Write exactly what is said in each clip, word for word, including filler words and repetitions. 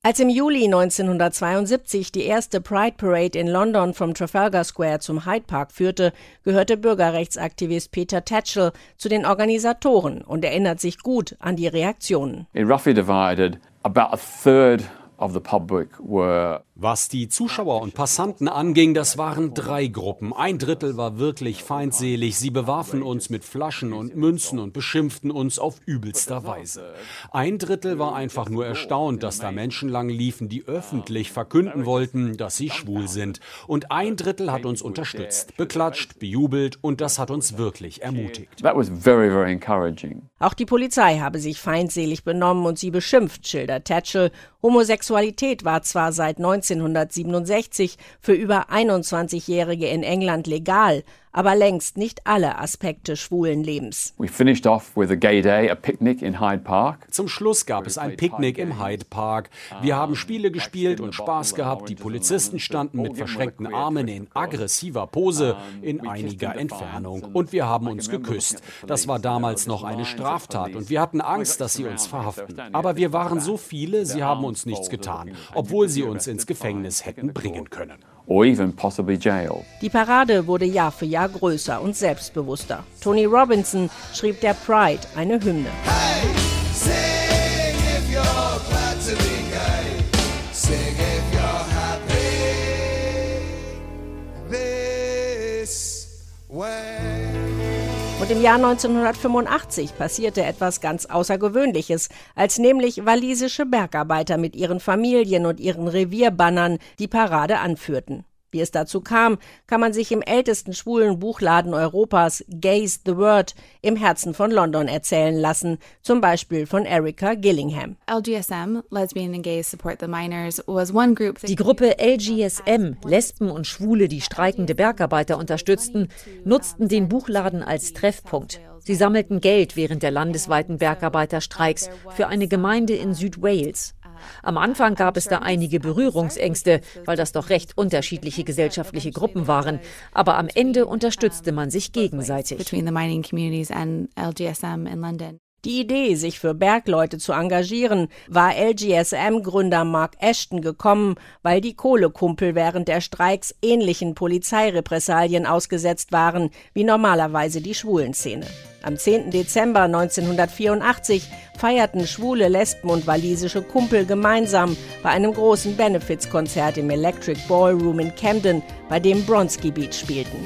Als im Juli neunzehnhundertzweiundsiebzig die erste Pride Parade in London vom Trafalgar Square zum Hyde Park führte, gehörte Bürgerrechtsaktivist Peter Tatchell zu den Organisatoren und erinnert sich gut an die Reaktionen. It roughly divided about a third of the public were. Was die Zuschauer und Passanten anging, das waren drei Gruppen. Ein Drittel war wirklich feindselig. Sie bewarfen uns mit Flaschen und Münzen und beschimpften uns auf übelster Weise. Ein Drittel war einfach nur erstaunt, dass da Menschen lang liefen, die öffentlich verkünden wollten, dass sie schwul sind. Und ein Drittel hat uns unterstützt, beklatscht, bejubelt und das hat uns wirklich ermutigt. That was very, very encouraging. Auch die Polizei habe sich feindselig benommen und sie beschimpft, schildert Tatchell. Homosexualität war zwar seit neunzehnhundertsiebenundsechzig für über einundzwanzigjährige in England legal, aber längst nicht alle Aspekte schwulen Lebens. We finished off with a gay day, a picnic in Hyde Park. Zum Schluss gab es ein Picknick im Hyde Park. Wir haben Spiele gespielt und Spaß gehabt. Die Polizisten standen mit verschränkten Armen in aggressiver Pose in einiger Entfernung. Und wir haben uns geküsst. Das war damals noch eine Straftat und wir hatten Angst, dass sie uns verhaften. Aber wir waren so viele, sie haben uns nichts getan, obwohl sie uns ins Gefängnis hätten bringen können. Or even possibly jail. Die Parade wurde Jahr für Jahr größer und selbstbewusster. Tony Robinson schrieb der Pride eine Hymne. Hey, sing if you're glad to be gay. Sing if you're happy this way. Und im Jahr neunzehnhundertfünfundachtzig passierte etwas ganz Außergewöhnliches, als nämlich walisische Bergarbeiter mit ihren Familien und ihren Revierbannern die Parade anführten. Wie es dazu kam, kann man sich im ältesten schwulen Buchladen Europas, Gay's the Word, im Herzen von London erzählen lassen, zum Beispiel von Erica Gillingham. L G S M, Lesbian and Gays Support the Miners, was one group. Die Gruppe L G S M, Lesben und Schwule, die streikende Bergarbeiter unterstützten, nutzten den Buchladen als Treffpunkt. Sie sammelten Geld während der landesweiten Bergarbeiterstreiks für eine Gemeinde in Südwales. Am Anfang gab es da einige Berührungsängste, weil das doch recht unterschiedliche gesellschaftliche Gruppen waren. Aber am Ende unterstützte man sich gegenseitig. Die Idee, sich für Bergleute zu engagieren, war L G S M-Gründer Mark Ashton gekommen, weil die Kohlekumpel während der Streiks ähnlichen Polizeirepressalien ausgesetzt waren wie normalerweise die Schwulenszene. Am zehnten Dezember neunzehnhundertvierundachtzig feierten schwule Lesben und walisische Kumpel gemeinsam bei einem großen Benefizkonzert im Electric Ballroom in Camden, bei dem Bronski Beat spielten.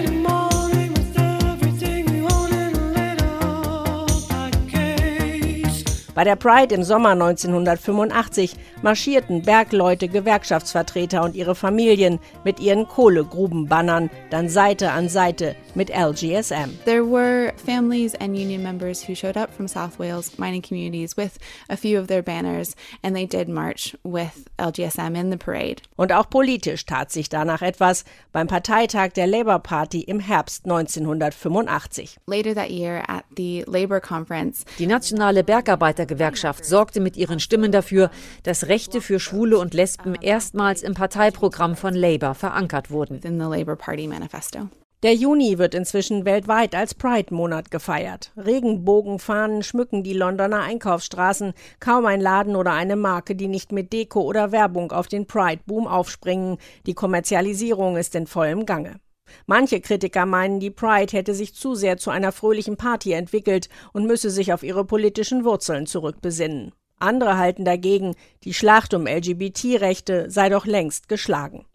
Bei der Pride im Sommer neunzehnhundertfünfundachtzig marschierten Bergleute, Gewerkschaftsvertreter und ihre Familien mit ihren Kohlegrubenbannern dann Seite an Seite mit L G S M. There were families and union members who showed up from South Wales mining communities with a few of their banners and they did march with L G S M in the parade. Und auch politisch tat sich danach etwas beim Parteitag der Labour Party im Herbst neunzehnhundertfünfundachtzig. Later that year at the Labour Conference, die nationale Bergarbeitergewerkschaft sorgte mit ihren Stimmen dafür, dass Rechte für Schwule und Lesben erstmals im Parteiprogramm von Labour verankert wurden. In the Labour Party Manifesto. Der Juni wird inzwischen weltweit als Pride-Monat gefeiert. Regenbogenfahnen schmücken die Londoner Einkaufsstraßen. Kaum ein Laden oder eine Marke, die nicht mit Deko oder Werbung auf den Pride-Boom aufspringen. Die Kommerzialisierung ist in vollem Gange. Manche Kritiker meinen, die Pride hätte sich zu sehr zu einer fröhlichen Party entwickelt und müsse sich auf ihre politischen Wurzeln zurückbesinnen. Andere halten dagegen, die Schlacht um L G B T-Rechte sei doch längst geschlagen.